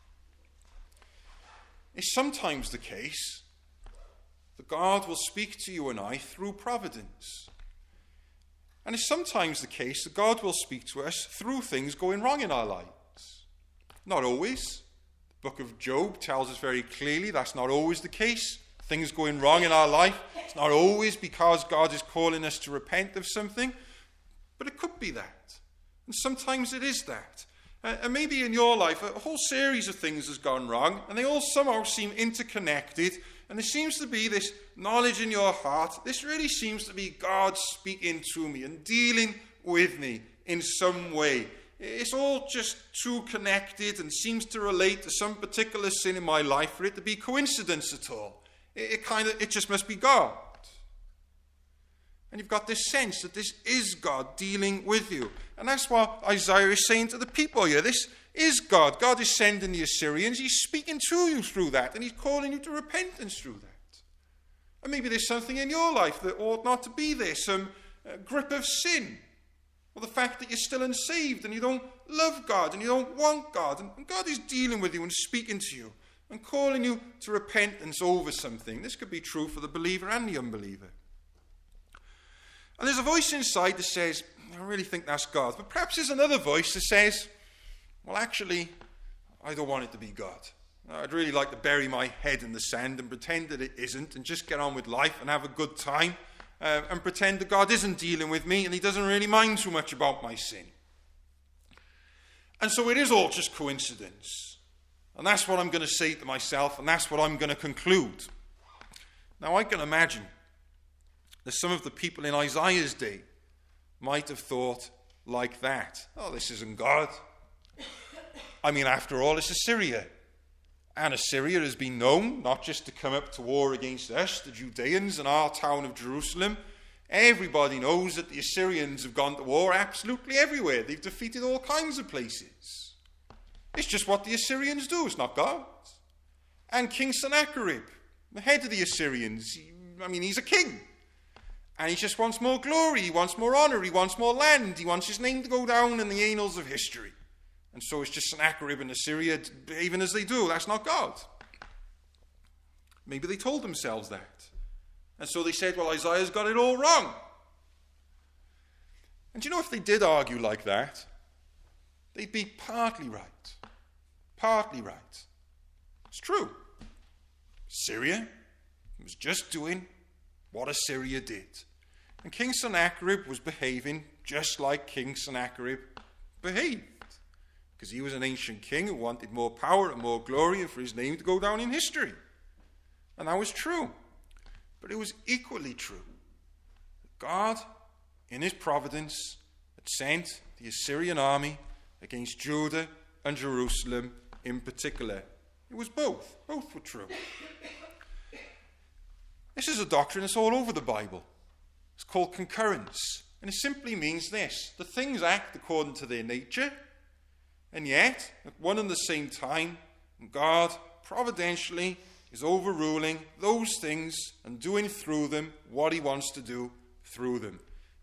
[SPEAKER 1] It's sometimes the case that God will speak to you and I through providence. And it's sometimes the case that God will speak to us through things going wrong in our lives. Not always. The book of Job tells us very clearly that's not always the case. Things going wrong in our life, it's not always because God is calling us to repent of something, but it could be that. And sometimes it is that. And maybe in your life, a whole series of things has gone wrong, and they all somehow seem interconnected, and there seems to be this knowledge in your heart. This really seems to be God speaking to me and dealing with me in some way. It's all just too connected and seems to relate to some particular sin in my life for it to be coincidence at all. It just must be God. And you've got this sense that this is God dealing with you. And that's what Isaiah is saying to the people here. This is God. God is sending the Assyrians. He's speaking to you through that. And he's calling you to repentance through that. And maybe there's something in your life that ought not to be there. Some grip of sin. Or the fact that you're still unsaved and you don't love God and you don't want God. And God is dealing with you and speaking to you and calling you to repentance over something. This could be true for the believer and the unbeliever. And there's a voice inside that says, I really think that's God. But perhaps there's another voice that says, well, actually, I don't want it to be God. I'd really like to bury my head in the sand and pretend that it isn't and just get on with life and have a good time and pretend that God isn't dealing with me and he doesn't really mind too much about my sin. And so it is all just coincidence. And that's what I'm going to say to myself, and that's what I'm going to conclude. Now, I can imagine that some of the people in Isaiah's day might have thought like that. Oh, this isn't God. I mean, after all, it's Assyria. And Assyria has been known not just to come up to war against us, the Judeans, and our town of Jerusalem. Everybody knows that the Assyrians have gone to war absolutely everywhere. They've defeated all kinds of places. It's just what the Assyrians do. It's not God. And King Sennacherib, the head of the Assyrians, he's a king. And he just wants more glory, he wants more honor, he wants more land, he wants his name to go down in the annals of history. And so it's just Sennacherib and Assyria behaving as they do. That's not God. Maybe they told themselves that. And so they said, well, Isaiah's got it all wrong. And do you know, if they did argue like that, they'd be partly right. Partly right. It's true. Syria was just doing what Assyria did. And King Sennacherib was behaving just like King Sennacherib behaved. Because he was an ancient king who wanted more power and more glory and for his name to go down in history. And that was true. But it was equally true that God, in his providence, had sent the Assyrian army against Judah and Jerusalem in particular. It was both. Both were true. This is a doctrine that's all over the Bible. It's called concurrence. And it simply means this: the things act according to their nature, and yet, at one and the same time, God providentially is overruling those things and doing through them what he wants to do through them.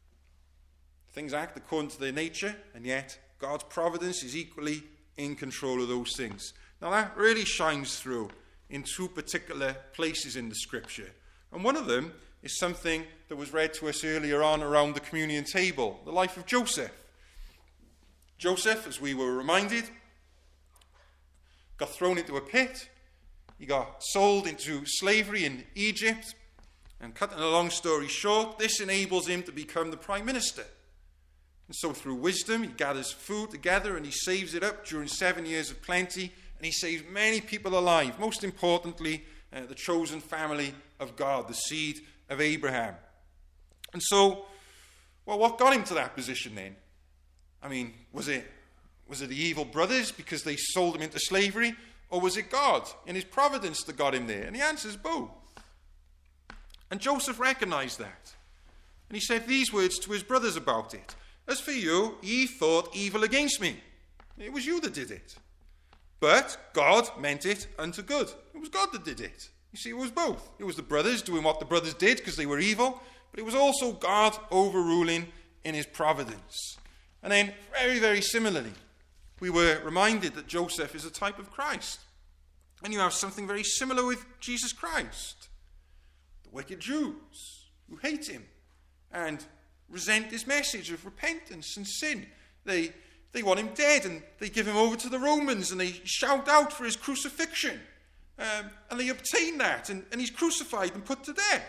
[SPEAKER 1] Things act according to their nature, and yet God's providence is equally in control of those things. Now that really shines through in two particular places in the scripture. And one of them is something that was read to us earlier on around the communion table, the life of Joseph. Joseph, as we were reminded, got thrown into a pit. He got sold into slavery in Egypt. And cutting a long story short, this enables him to become the prime minister. And so through wisdom, he gathers food together and he saves it up during 7 years of plenty. And he saves many people alive. Most importantly, the chosen family of God, the seed of Abraham. And so, well, what got him to that position then? Was it the evil brothers because they sold him into slavery? Or was it God in his providence that got him there? And the answer is both. And Joseph recognized that. And he said these words to his brothers about it: "As for you, ye thought evil against me. It was you that did it. But God meant it unto good." It was God that did it. You see, it was both. It was the brothers doing what the brothers did because they were evil, but it was also God overruling in his providence. And then, very, very similarly, we were reminded that Joseph is a type of Christ. And you have something very similar with Jesus Christ. The wicked Jews who hate him and resent his message of repentance and sin. They want him dead, and they give him over to the Romans, and they shout out for his crucifixion. And they obtain that, and he's crucified and put to death.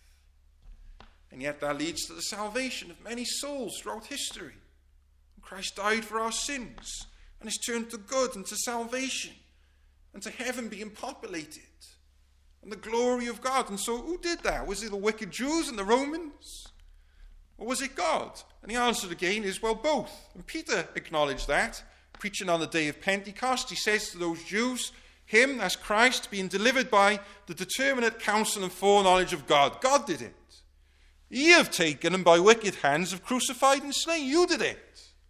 [SPEAKER 1] And yet that leads to the salvation of many souls throughout history. Christ died for our sins, and is turned to good and to salvation, and to heaven being populated, and the glory of God. And so who did that? Was it the wicked Jews and the Romans? Or was it God? And the answer again is, well, both. And Peter acknowledged that, preaching on the day of Pentecost. He says to those Jews, him, that's Christ, being delivered by the determinate counsel and foreknowledge of God. God did it. Ye have taken him by wicked hands, have crucified and slain. You did it.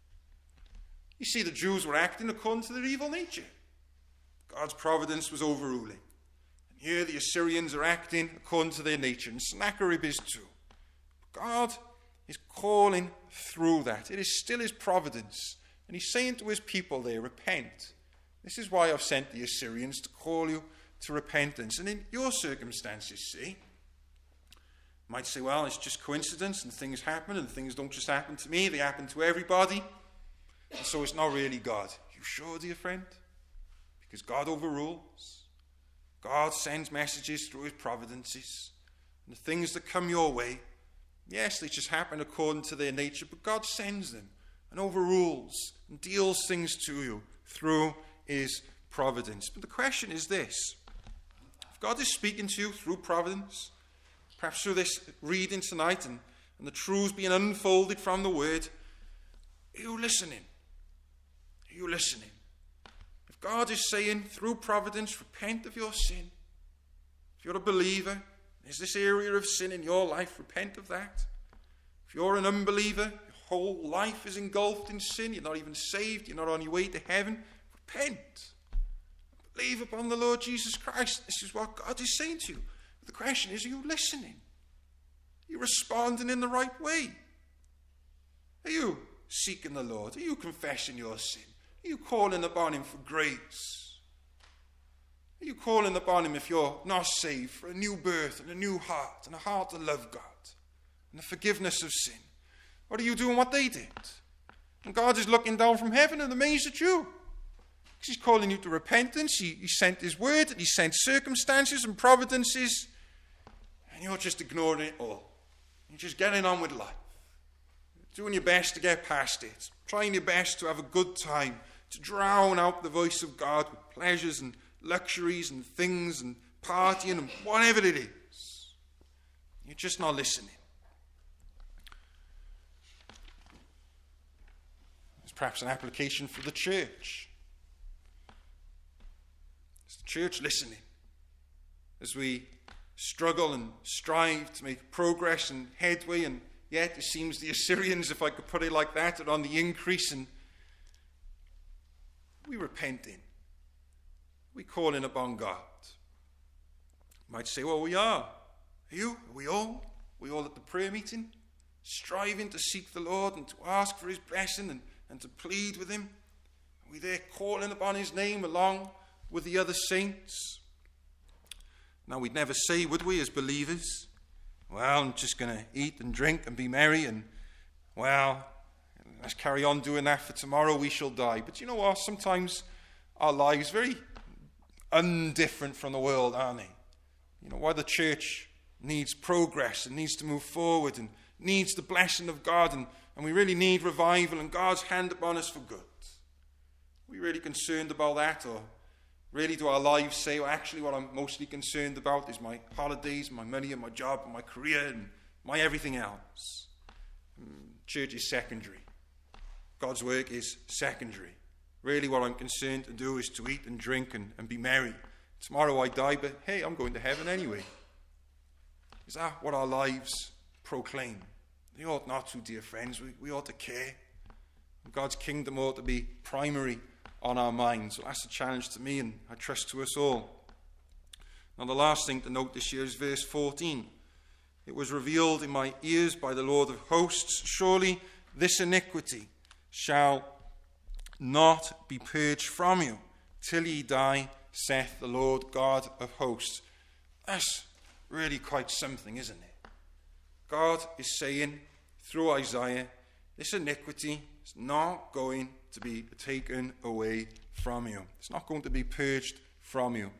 [SPEAKER 1] You see, the Jews were acting according to their evil nature. God's providence was overruling. And here the Assyrians are acting according to their nature, and Sennacherib is too. But God is calling through that. It is still his providence. And he's saying to his people there, repent. This is why I've sent the Assyrians, to call you to repentance. And in your circumstances, see, you might say, well, it's just coincidence and things happen, and things don't just happen to me, they happen to everybody. And so it's not really God. You sure, dear friend? Because God overrules. God sends messages through his providences. And the things that come your way, yes, they just happen according to their nature, but God sends them and overrules and deals things to you through his providence. But the question is this: if God is speaking to you through providence, perhaps through this reading tonight and the truths being unfolded from the word, are you listening? Are you listening? If God is saying through providence, repent of your sin, if you're a believer, is this area of sin in your life, repent of that. If you're an unbeliever, your whole life is engulfed in sin, you're not even saved, you're not on your way to heaven, repent. Believe upon the Lord Jesus Christ. This is what God is saying to you. But the question is, are you listening? Are you responding in the right way? Are you seeking the Lord? Are you confessing your sin? Are you calling upon him for grace? Are you calling upon him, if you're not saved, for a new birth and a new heart and a heart to love God and the forgiveness of sin? Or are you doing what they did? And God is looking down from heaven and amazed at you. Because he's calling you to repentance. He sent his word, and he sent circumstances and providences, and you're just ignoring it all. You're just getting on with life. Doing your best to get past it. Trying your best to have a good time. To drown out the voice of God with pleasures and luxuries and things and partying and whatever it is. You're just not listening. There's perhaps an application for the church. Is the church listening? As we struggle and strive to make progress and headway, and yet it seems the Assyrians, if I could put it like that, are on the increase, and we repenting. We calling upon God. You might say, well, we are. Are you? Are we all? Are we all at the prayer meeting? Striving to seek the Lord and to ask for his blessing and to plead with him? Are we there calling upon his name along with the other saints? Now, we'd never say, would we, as believers, well, I'm just going to eat and drink and be merry, and, well, let's carry on doing that, for tomorrow we shall die. But you know what? Sometimes our lives are very undifferent from the world, aren't they? You know, why the church needs progress and needs to move forward and needs the blessing of God, and we really need revival and God's hand upon us for good. Are we really concerned about that, or really do our lives say, well, actually what I'm mostly concerned about is my holidays, my money and my job and my career and my everything else? Church is secondary. God's work is secondary. Really what I'm concerned to do is to eat and drink and be merry. Tomorrow I die, but hey, I'm going to heaven anyway. Is that what our lives proclaim? They ought not to, dear friends. We ought to care. God's kingdom ought to be primary on our minds. So that's a challenge to me, and I trust to us all. Now, the last thing to note this year is verse 14. It was revealed in my ears by the Lord of hosts, surely this iniquity shall not be purged from you till ye die, saith the Lord God of hosts. That's really quite something, isn't it? God is saying through Isaiah, this iniquity is not going to be taken away from you. It's not going to be purged from you.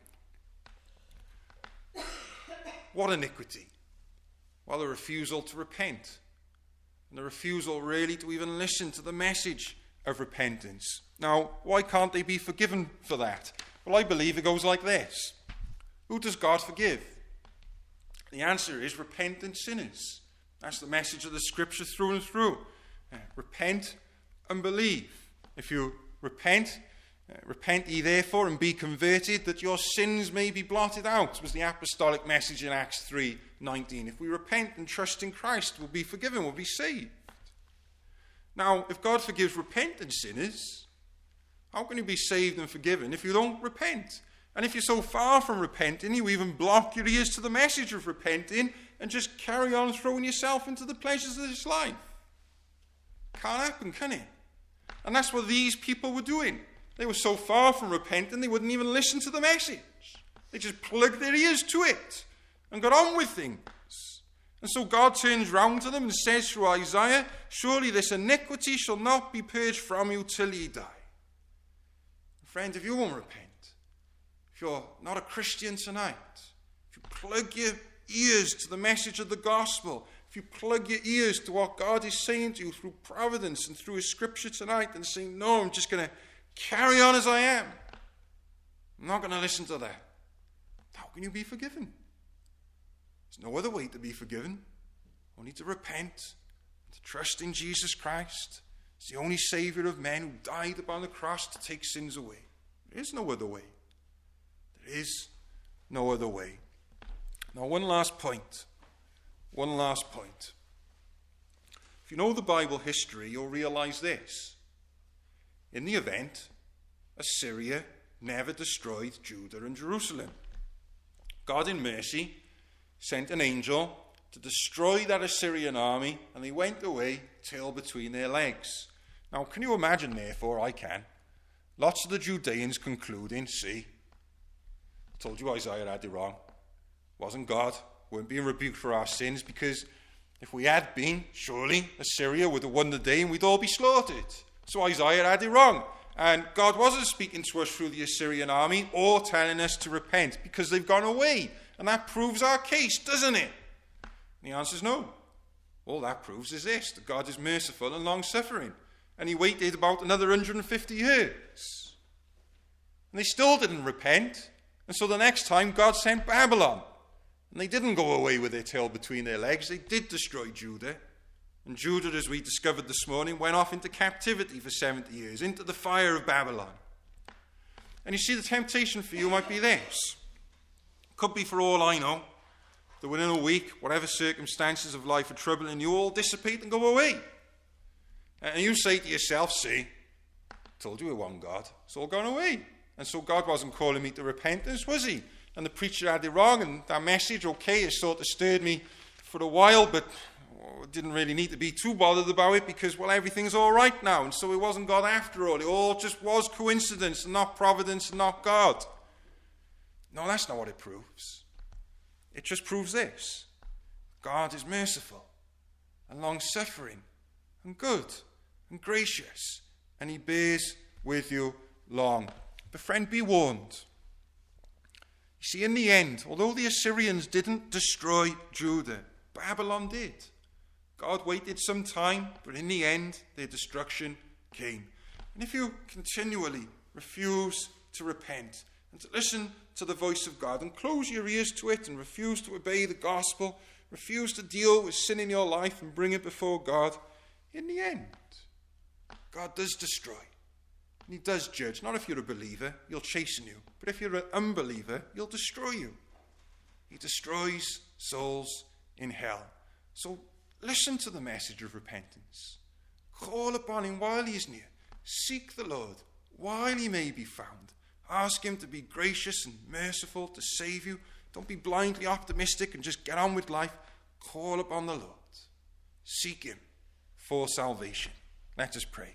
[SPEAKER 1] What iniquity? Well, the refusal to repent. And the refusal really to even listen to the message of repentance. Now, why can't they be forgiven for that? Well, I believe it goes like this. Who does God forgive? The answer is repentant sinners. That's the message of the scripture through and through. Repent and believe. If you repent, repent ye therefore and be converted, that your sins may be blotted out, was the apostolic message in Acts 3:19. If we repent and trust in Christ, we'll be forgiven, we'll be saved. Now, if God forgives repentant sinners, how can you be saved and forgiven if you don't repent? And if you're so far from repenting, you even block your ears to the message of repenting and just carry on throwing yourself into the pleasures of this life. Can't happen, can it? And that's what these people were doing. They were so far from repenting, they wouldn't even listen to the message. They just plugged their ears to it and got on with things. And so God turns round to them and says through Isaiah, surely this iniquity shall not be purged from you till ye die. Friend, if you won't repent, if you're not a Christian tonight, if you plug your ears to the message of the gospel, if you plug your ears to what God is saying to you through providence and through his scripture tonight, and saying, no, I'm just going to carry on as I am, I'm not going to listen to that, how can you be forgiven? There's no other way to be forgiven. Only to repent and to trust in Jesus Christ. He's the only Saviour of men who died upon the cross to take sins away. There is no other way. There is no other way. Now, one last point. One last point. If you know the Bible history, you'll realize this. In the event, Assyria never destroyed Judah and Jerusalem. God in mercy sent an angel to destroy that Assyrian army, and they went away, tail between their legs. Now, can you imagine, therefore? I can. Lots of the Judeans concluding, see, I told you Isaiah had it wrong. It wasn't God. We weren't being rebuked for our sins, because if we had been, surely Assyria would have won the day and we'd all be slaughtered. So Isaiah had it wrong. And God wasn't speaking to us through the Assyrian army or telling us to repent because they've gone away. And that proves our case, doesn't it? And the answer is no. All that proves is this, that God is merciful and long-suffering. And he waited about another 150 years. And they still didn't repent. And so the next time God sent Babylon. And they didn't go away with their tail between their legs. They did destroy Judah. And Judah, as we discovered this morning, went off into captivity for 70 years, into the fire of Babylon. And you see, the temptation for you might be this. Could be, for all I know, that within a week, whatever circumstances of life are troubling you, all dissipate and go away. And you say to yourself, see, I told you it wasn't God. It's all gone away. And so God wasn't calling me to repentance, was he? And the preacher had it wrong, and that message, okay, it sort of stirred me for a while, but didn't really need to be too bothered about it because, well, everything's all right now. And so it wasn't God after all. It all just was coincidence and not providence and not God. No, that's not what it proves. It just proves this. God is merciful and long-suffering and good and gracious, and he bears with you long. But friend, be warned. You see, in the end, although the Assyrians didn't destroy Judah, Babylon did. God waited some time, but in the end, their destruction came. And if you continually refuse to repent and to listen to the voice of God and close your ears to it and refuse to obey the gospel, refuse to deal with sin in your life and bring it before God, in the end, God does destroy. And he does judge. Not if you're a believer, he'll chasten you. But if you're an unbeliever, he'll destroy you. He destroys souls in hell. So listen to the message of repentance. Call upon him while he is near. Seek the Lord while he may be found. Ask him to be gracious and merciful to save you. Don't be blindly optimistic and just get on with life. Call upon the Lord. Seek him for salvation. Let us pray.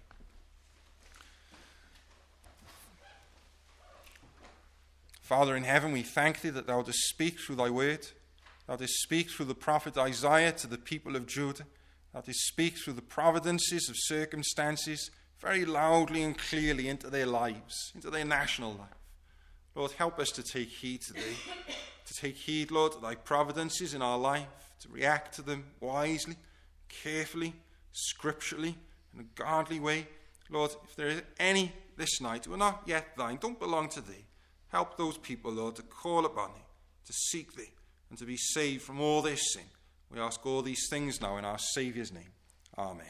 [SPEAKER 1] Father in heaven, we thank thee that thou dost speak through thy word. Thou dost speak through the prophet Isaiah to the people of Judah. Thou dost speak through the providences of circumstances very loudly and clearly into their lives, into their national life. Lord, help us to take heed today, to take heed, Lord, to thy providences in our life, to react to them wisely, carefully, scripturally, in a godly way. Lord, if there is any this night who are not yet thine, don't belong to thee, help those people, Lord, to call upon thee, to seek thee, and to be saved from all their sin. We ask all these things now in our Saviour's name. Amen.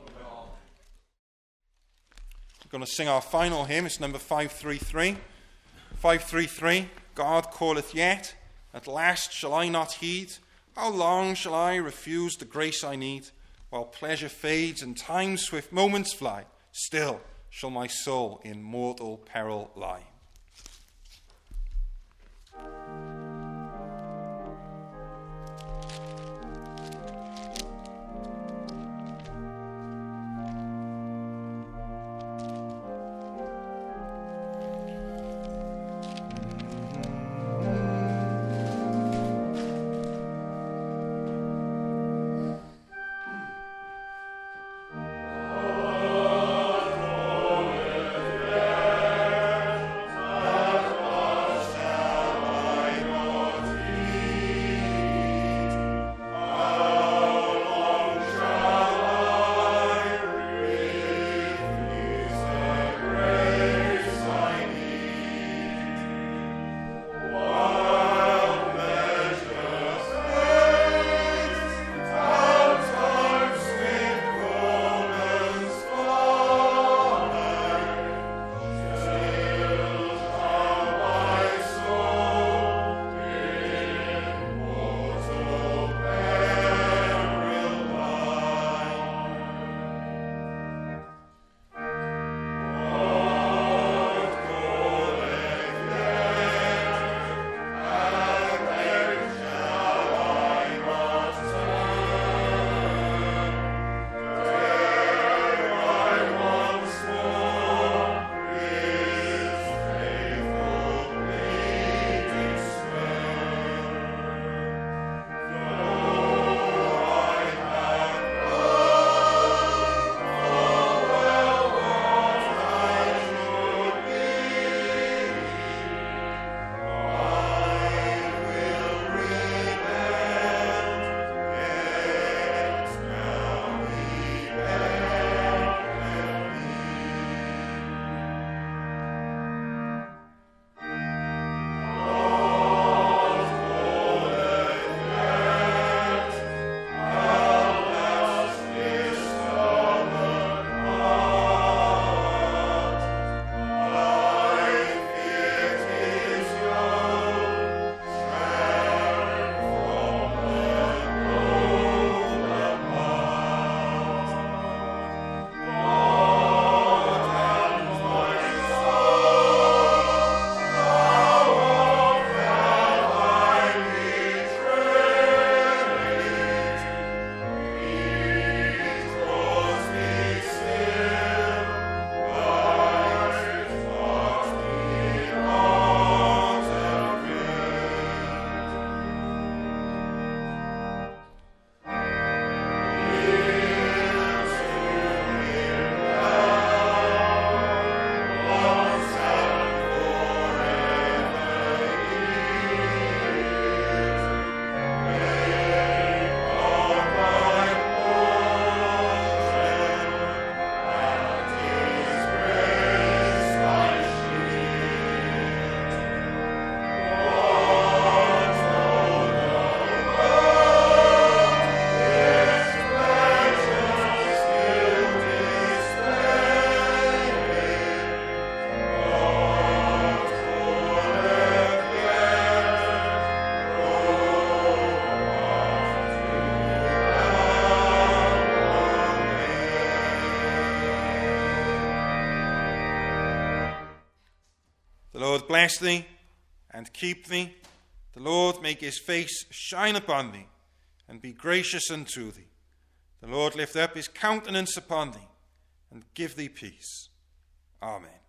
[SPEAKER 1] We're going to sing our final hymn. It's number 533. 533, God calleth yet, at last shall I not heed? How long shall I refuse the grace I need? While pleasure fades and time's swift moments fly, still shall my soul in mortal peril lie. Lord bless thee and keep thee. The Lord make his face shine upon thee and be gracious unto thee. The Lord lift up his countenance upon thee and give thee peace. Amen.